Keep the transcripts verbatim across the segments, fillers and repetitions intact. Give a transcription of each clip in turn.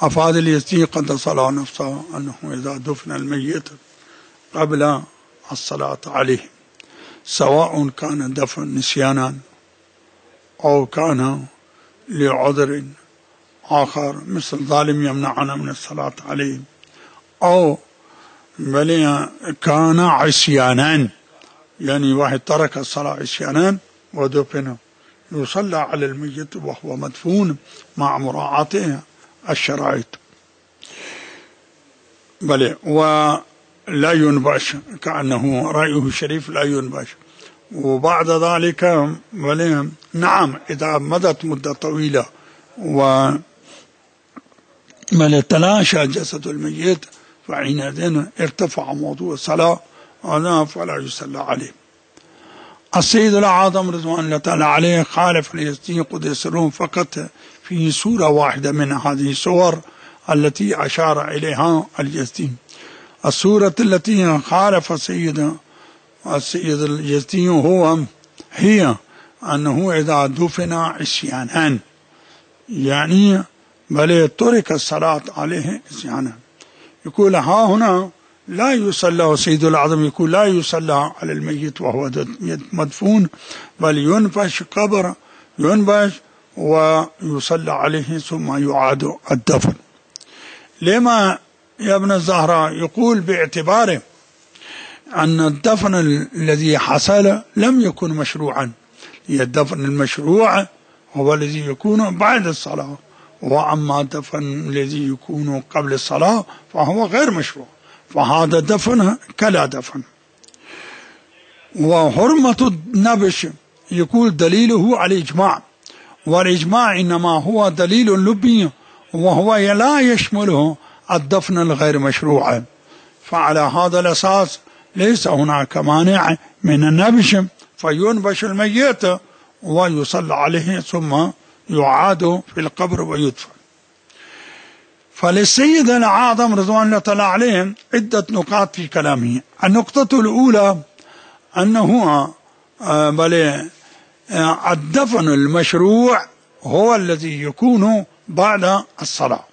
أفاد اليزدي قدس الله نفسه أنه إذا دفن الميت قبل الصلاة عليه، سواء كان دفن نسيانا أو كان لعذر آخر مثل ظالم يمنعنا من الصلاة عليه، أو بل كان عصيانا، يعني واحد ترك الصلاة عصيانا ودفن، يصلى على الميت وهو مدفون مع مراعاته الشرائط. بل ولا ينبش، كأنه رأيه شريف لا ينبش. وبعد ذلك بل نعم إذا مضت مدة طويلة و بل تلاشى جسد الميت فحينئذ ارتفع موضوع الصلاة فلا يصلى عليه. السيد الأعظم رضوان الله تعالى عليه خالف اليزدي قدس سره فقط في سورة واحدة من هذه السور التي أشار إليها اليزدي. السورة التي خالف السيد السيد اليزدي هو هي أنه إذا دفن عصيانا، يعني بل ترك الصلاة عليه عصيانا. يقول ها هنا لا يصلى، سيد الأعظم يقول لا يصلى على الميت وهو مدفون، بل ينبش قبر ينبش ويصلى عليه ثم يعاد الدفن. لما يا ابن الزهراء؟ يقول باعتباره أن الدفن الذي حصل لم يكن مشروعا، الدفن المشروع هو الذي يكون بعد الصلاة، وأما الدفن الذي يكون قبل الصلاة فهو غير مشروع، فهذا دفن كلا دفن. وحرمة النبش يقول دليله على الإجماع، والإجماع إنما هو دليل لبي وهو لا يشمله الدفن الغير مشروع، فعلى هذا الأساس ليس هناك مانع من النبش، فينبش الميت ويصلى عليه ثم يعاد في القبر ويدفن. فللسيد الأعظم رضوان الله تعالى عليه عدة نقاط في كلامه. النقطة الأولى أنه بل الدفن المشروع هو الذي يكون بعد الصلاة.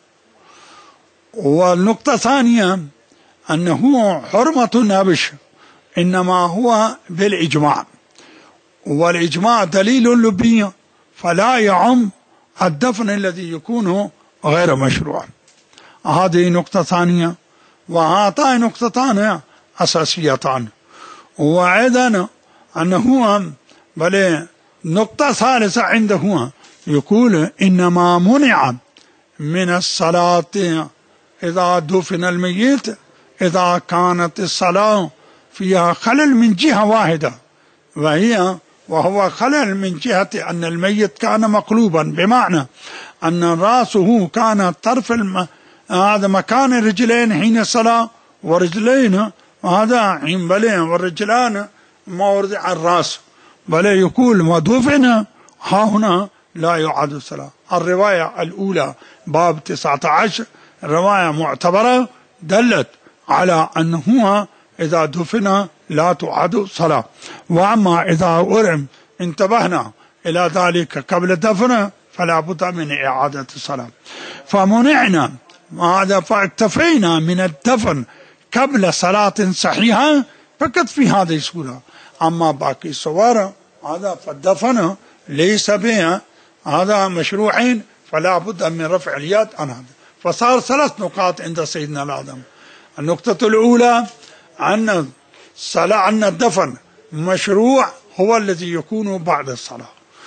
والنقطة الثانية أنه حرمة النبش إنما هو بالإجماع، والإجماع دليل لبي فلا يعم الدفن الذي يكون غير مشروع. هذه نقطة ثانية. وهاتان نقطتان أساسيتان. وأيضا أنه بل نقطة ثالثة عنده يقول إنما منع من الصلاة إذا دفن الميت إذا كانت الصلاة فيها خلل من جهة واحدة، وهي وهو خلل من جهة أن الميت كان مقلوبا، بمعنى أن رأسه كان طرف الم... هذا مكان الرجلين حين الصلاة، ورجلين هذا حين بلين، والرجلان موضع الرأس، بل يقول ودفن ها هنا لا يعاد الصلاة. الرواية الأولى باب تسعة عشر رواية معتبرة دلت على أنه إذا دفن لا تعاد صلاة. وأما إذا أرم انتبهنا إلى ذلك قبل دفن فلا بد من إعادة الصلاة. فمنعنا هذا، فاكتفينا من الدفن قبل صلاة صحيحة فقط في هذه الصورة. أما باقي الصور هذا فالدفن ليس بها هذا مشروعين، فلا بد من رفع اليد عن هذا. فصار ثلاث نقاط عند سيدنا الأعظم. النقطة الأولى أن الصلاة أن الدفن مشروع هو الذي يكون بعد الصلاة.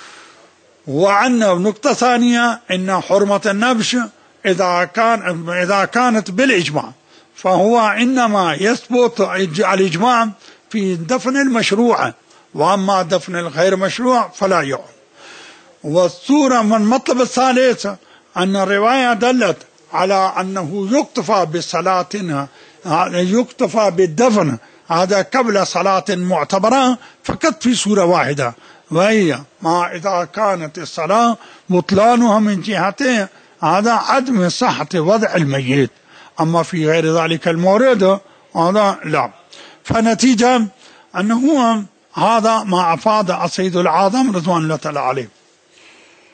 وأن النقطة ثانية أن حرمة النبش إذا كان إذا كانت بالإجماع فهو إنما يثبت الإجماع في دفن المشروع، وأما دفن الغير مشروع فلا يعم. والصورة من المطلب الثالث أن الرواية دلت على أنه يكتفى بصلاة يكتفى بالدفن هذا قبل صلاة معتبرة فقط في سورة واحدة، وهي ما إذا كانت الصلاة بطلانها من جهته هذا عدم صحة وضع الميت، أما في غير ذلك المورد هذا لا. فنتيجة أنه هذا ما أفاد السيد الأعظم رضوان الله تعالى عليه.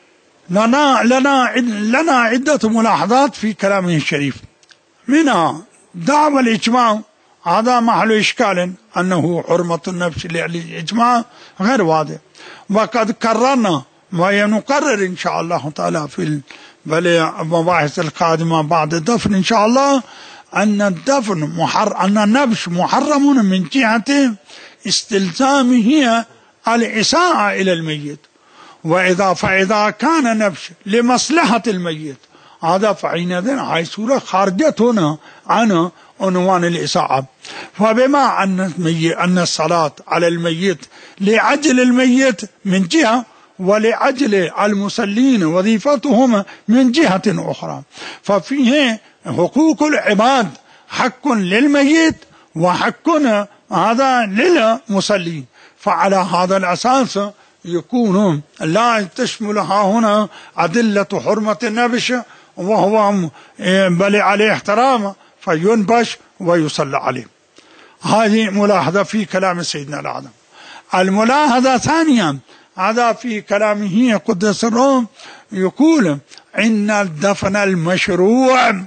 لنا لنا لنا عدة ملاحظات في كلامه الشريف، منها دعوى الإجماع هذا محل إشكال أنه حرمة النفس للإجماع غير واضح، وقد قررنا ونقرر إن شاء الله تعالى في المباحث القادمة بعد الدفن إن شاء الله أن الدفن محر أن النبش محرم من جهة استلزامه الإساءة إلى الميت، وإذا فإذا كان نبش لمصلحة الميت هذا فحينئذ هاي صورة خارجت هنا عن عنوان الإساءة. فبما أن أن الصلاة على الميت لأجل الميت من جهة ولأجل المصلين وظيفتهم من جهة أخرى، ففيه حقوق العباد حق للميت وحق هذا للمصلين، فعلى هذا الأساس يكون لا تشملها هنا أدلة حرمة النبش وهو بل عليه احترام فينبش ويصلى عليه. هذه ملاحظة في كلام سيدنا الأعظم. الملاحظة الثانية هذا في كلامه قدس الروح يقول إن الدفن المشروع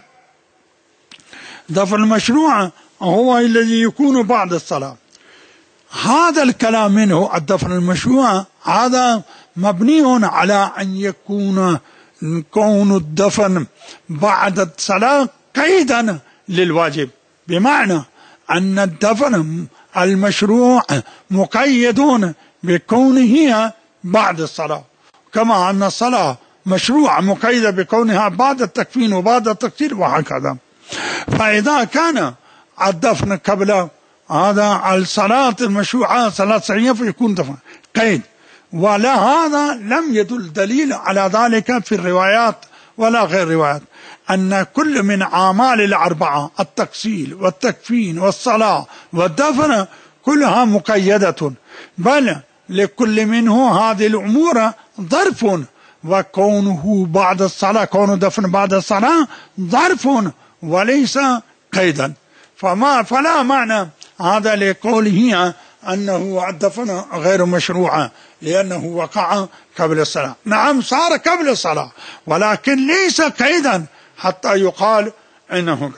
دفن المشروع هو الذي يكون بعد الصلاة. هذا الكلام منه الدفن المشروع هذا مبني على أن يكون كون الدفن بعد الصلاة قيدا للواجب، بمعنى أن الدفن المشروع مقيد بكونه بعد الصلاة، كما أن الصلاة مشروع مقيدة بكونها بعد التكفين وبعد التكفير وهكذا. فإذا كان الدفن قبل هذا الصلاة المشروعة صلاة سرية فيكون دفن قيد، ولا هذا لم يدل دليل على ذلك في الروايات ولا غير روايات، أن كل من أعمال الأربعة التغسيل والتكفين والصلاة والدفن كلها مقيدة، بل لكل منه هذه الأمور ظرف، وكونه بعد الصلاة كون دفن بعد الصلاة ظرف وليس قيدا، فما فلا معنى هذا لقوله أنه الدفن غير مشروع لأنه وقع قبل الصلاة. نعم صار قبل الصلاة ولكن ليس قيدا حتى يقال إنه.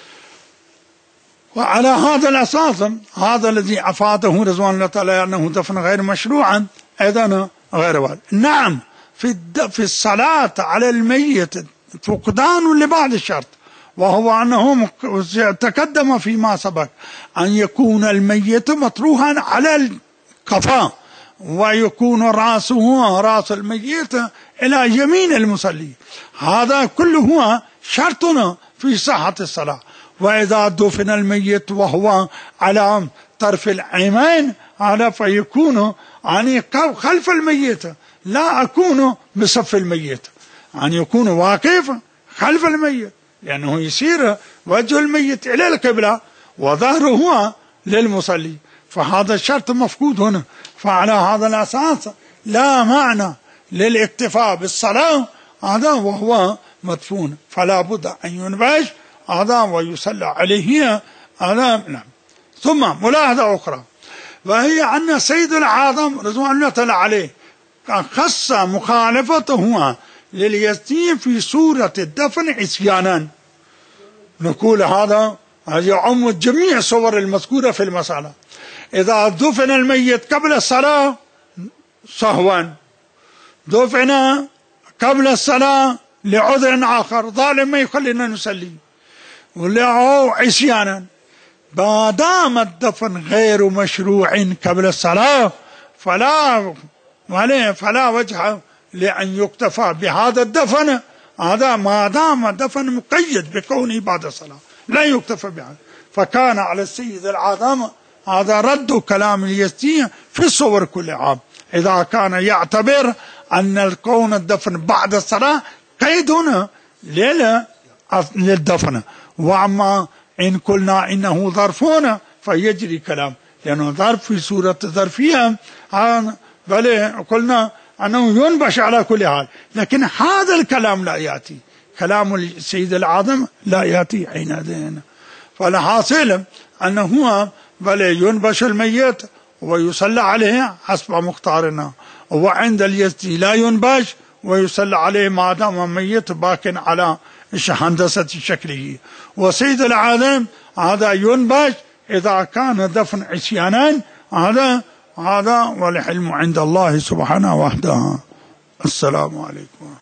وعلى هذا الأساس هذا الذي أفاده رضوان الله تعالى أنه دفن غير مشروعا أيضا غير واجب. نعم في في الصلاة على الميت فقدان لبعض الشرط، وهو أنه تقدم فيما سبق أن يكون الميت مطروحا على القفا ويكون رأسه رأس الميت إلى يمين المصلي، هذا كله شرطنا في صحة الصلاة. وإذا دفن الميت وهو على طرف العينين هذا فيكون يعني خلف الميت، لا أكون بصف الميت، أن يكون واقف خلف الميت لأنه يصير وجه الميت إلى القبلة وظهره للمصلي، فهذا الشرط مفقود هنا. فعلى هذا الأساس لا معنى للاكتفاء بالصلاة هذا وهو مدفون، فلا بد أن ينبش هذا ويصلى عليه هذا. نعم. ثم ملاحظة أخرى وهي أن سيد الأعظم رضوان الله تعالى عليه خص مخالفته لليزيد في سورة الدفن عصيانا. نقول هذا يعم جميع صور المذكورة في المسألة. إذا دفن الميت قبل الصلاة سهوا، دفن قبل الصلاة لعذر آخر ظالم ما يخلينا نصلي ولعو عصيانا، ما دام الدفن غير مشروع قبل الصلاة فلا فلا وجه لأن يكتفى بهذا الدفن، هذا ما دام الدفن مقيد بكونه بعد الصلاة لا يكتفى بهذا. فكان على السيد الأعظم هذا رد كلام اليزدي في الصور كلها، إذا كان يعتبر أن الكون الدفن بعد الصلاة قيد للدفن، وأما إن قلنا إنه ظرفون فيجري كلام لأنه ظرف في سورة ظرفية، بل قلنا أنه ينبش على كل حال، لكن هذا الكلام لا يأتي، كلام السيد الأعظم لا يأتي حينئذ. فالحاصل أنه بل ينبش الميت ويصلى عليه حسب مختارنا، وعند اليزدي لا ينبش ويصلى عليه ما دام ميت باق على هندسة شكله. وسيد العالم هذا ينبش إذا كان دفن عصيانا، هذا هذا والحلم عند الله سبحانه وحده. السلام عليكم.